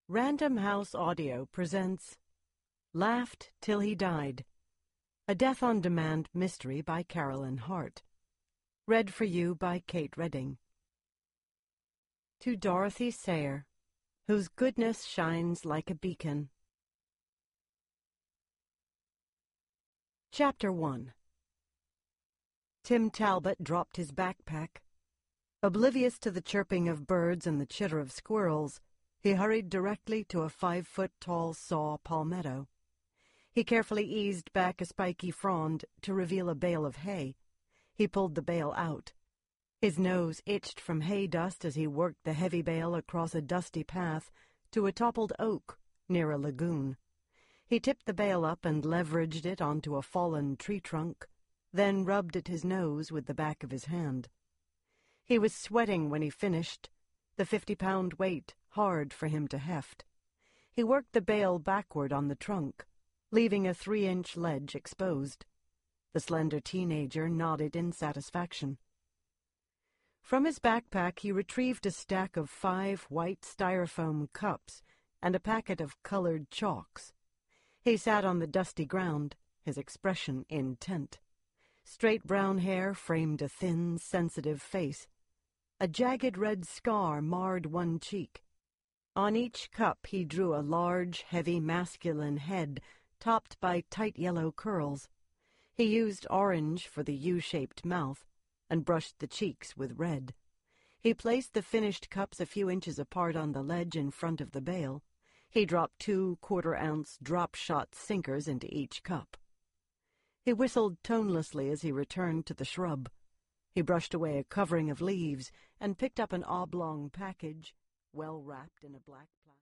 Random House Audio presents Laughed Till He Died, a death-on-demand mystery by Carolyn Hart. Read for you by Kate Redding. To Dorothy Sayre, whose goodness shines like a beacon. Chapter 1. Tim Talbot dropped his backpack. Oblivious to the chirping of birds and the chitter of squirrels, he hurried directly to a 5-foot-tall saw palmetto. He carefully eased back a spiky frond to reveal a bale of hay. He pulled the bale out. His nose itched from hay dust as he worked the heavy bale across a dusty path to a toppled oak near a lagoon. He tipped the bale up and leveraged it onto a fallen tree trunk, then rubbed at his nose with the back of his hand. He was sweating when he finished, the 50-pound weight hard for him to heft. He worked the bale backward on the trunk, leaving a 3-inch ledge exposed. The slender teenager nodded in satisfaction. From his backpack he retrieved a stack of 5 white styrofoam cups and a packet of colored chalks. He sat on the dusty ground, his expression intent. Straight brown hair framed a thin, sensitive face. A jagged red scar marred one cheek. On each cup he drew a large, heavy, masculine head topped by tight yellow curls. He used orange for the U-shaped mouth and brushed the cheeks with red. He placed the finished cups a few inches apart on the ledge in front of the bale. He dropped 2 quarter-ounce drop-shot sinkers into each cup. He whistled tonelessly as he returned to the shrub. He brushed away a covering of leaves and picked up an oblong package, well wrapped in a black plastic.